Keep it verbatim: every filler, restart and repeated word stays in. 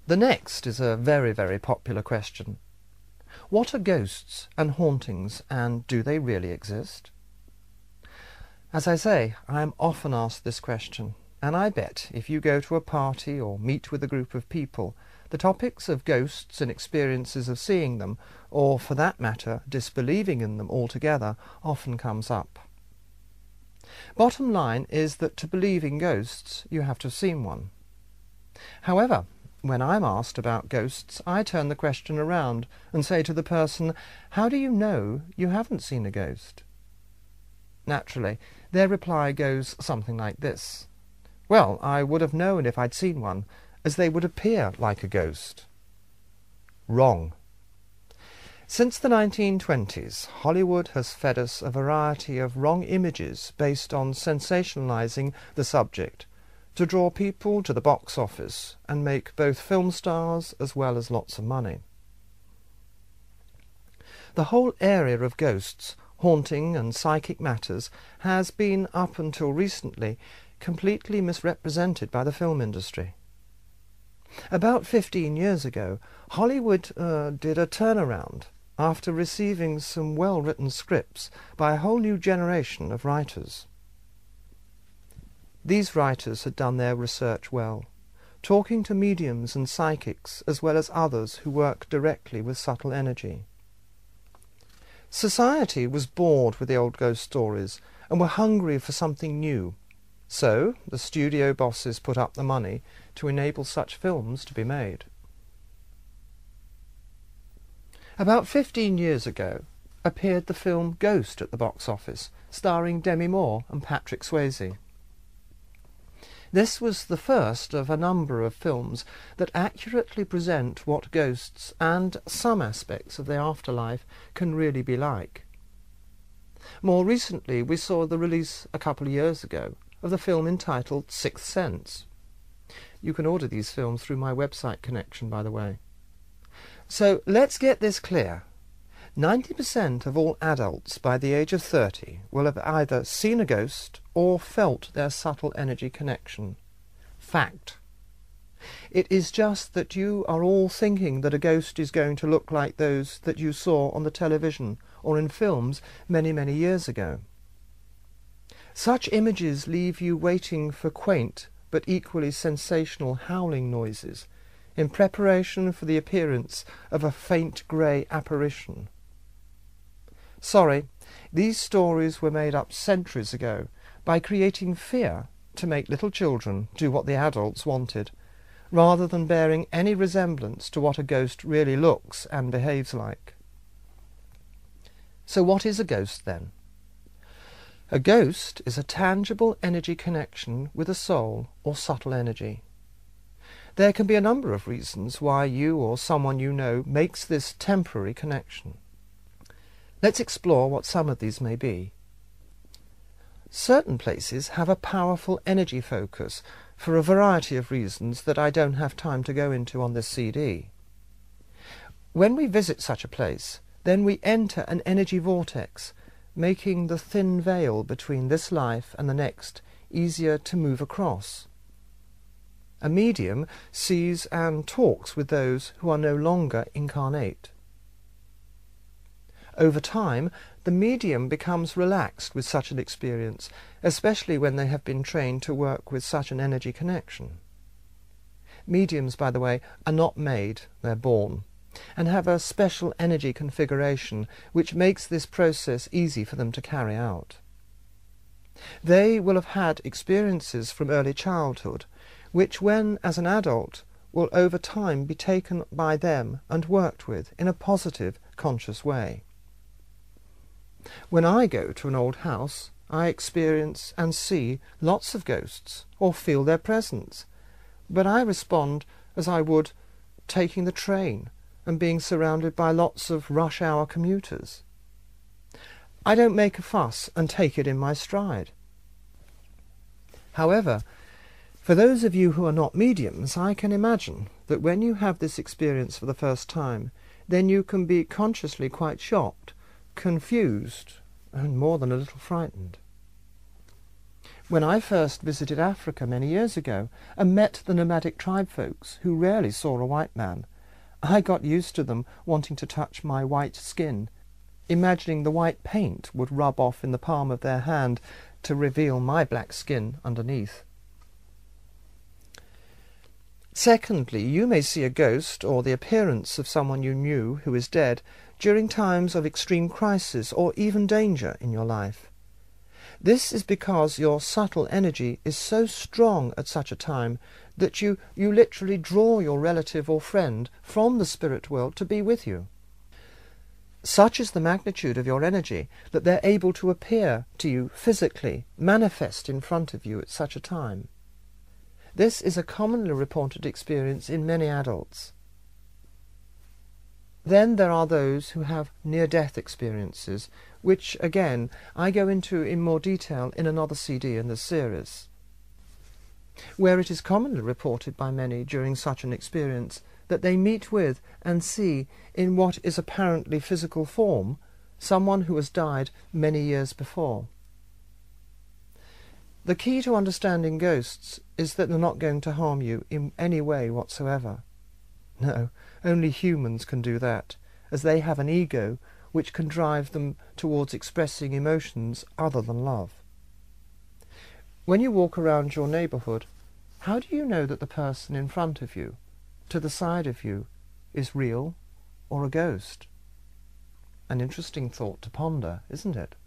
The next is a very, very popular question. What are ghosts and hauntings, and do they really exist? As I say, I am often asked this question, and I bet if you go to a party or meet with a group of people, the topics of ghosts and experiences of seeing them, or for that matter disbelieving in them altogether, often comes up. Bottom line is that to believe in ghosts you have to have seen one. However, when I'm asked about ghosts, I turn the question around and say to the person, how do you know you haven't seen a ghost? Naturally, their reply goes something like this. Well, I would have known if I'd seen one, as they would appear like a ghost. Wrong. Since the nineteen twenties, Hollywood has fed us a variety of wrong images based on sensationalizing the subject, to draw people to the box office and make both film stars as well as lots of money. The whole area of ghosts, haunting and psychic matters has been, up until recently, completely misrepresented by the film industry. About fifteen years ago, Hollywood uh, did a turnaround after receiving some well-written scripts by a whole new generation of writers. These writers had done their research well, talking to mediums and psychics as well as others who work directly with subtle energy. Society was bored with the old ghost stories and were hungry for something new, so the studio bosses put up the money to enable such films to be made. About fifteen years ago appeared the film Ghost at the box office, starring Demi Moore and Patrick Swayze. This was the first of a number of films that accurately present what ghosts and some aspects of the afterlife can really be like. More recently, we saw the release a couple of years ago of the film entitled Sixth Sense. You can order these films through my website connection, by the way. So let's get this clear. ninety percent of all adults by the age of thirty will have either seen a ghost or felt their subtle energy connection. Fact. It is just that you are all thinking that a ghost is going to look like those that you saw on the television or in films many, many years ago. Such images leave you waiting for quaint but equally sensational howling noises in preparation for the appearance of a faint grey apparition. Sorry, these stories were made up centuries ago by creating fear to make little children do what the adults wanted, rather than bearing any resemblance to what a ghost really looks and behaves like. So what is a ghost then? A ghost is a tangible energy connection with a soul or subtle energy. There can be a number of reasons why you or someone you know makes this temporary connection. Let's explore what some of these may be. Certain places have a powerful energy focus for a variety of reasons that I don't have time to go into on this C D. When we visit such a place, then we enter an energy vortex, making the thin veil between this life and the next easier to move across. A medium sees and talks with those who are no longer incarnate. Over time, the medium becomes relaxed with such an experience, especially when they have been trained to work with such an energy connection. Mediums, by the way, are not made, they're born, and have a special energy configuration which makes this process easy for them to carry out. They will have had experiences from early childhood, which when, as an adult, will over time be taken by them and worked with in a positive, conscious way. When I go to an old house, I experience and see lots of ghosts, or feel their presence, but I respond as I would taking the train and being surrounded by lots of rush-hour commuters. I don't make a fuss and take it in my stride. However, for those of you who are not mediums, I can imagine that when you have this experience for the first time, then you can be consciously quite shocked, confused, and more than a little frightened. When I first visited Africa many years ago and met the nomadic tribe folks who rarely saw a white man, I got used to them wanting to touch my white skin, imagining the white paint would rub off in the palm of their hand to reveal my black skin underneath. Secondly, you may see a ghost or the appearance of someone you knew who is dead during times of extreme crisis or even danger in your life. This is because your subtle energy is so strong at such a time that you, you literally draw your relative or friend from the spirit world to be with you. Such is the magnitude of your energy that they're able to appear to you physically, manifest in front of you at such a time. This is a commonly reported experience in many adults. Then there are those who have near-death experiences, which, again, I go into in more detail in another C D in this series, where it is commonly reported by many during such an experience that they meet with and see in what is apparently physical form someone who has died many years before. The key to understanding ghosts is that they're not going to harm you in any way whatsoever. No, only humans can do that, as they have an ego which can drive them towards expressing emotions other than love. When you walk around your neighbourhood, how do you know that the person in front of you, to the side of you, is real or a ghost? An interesting thought to ponder, isn't it?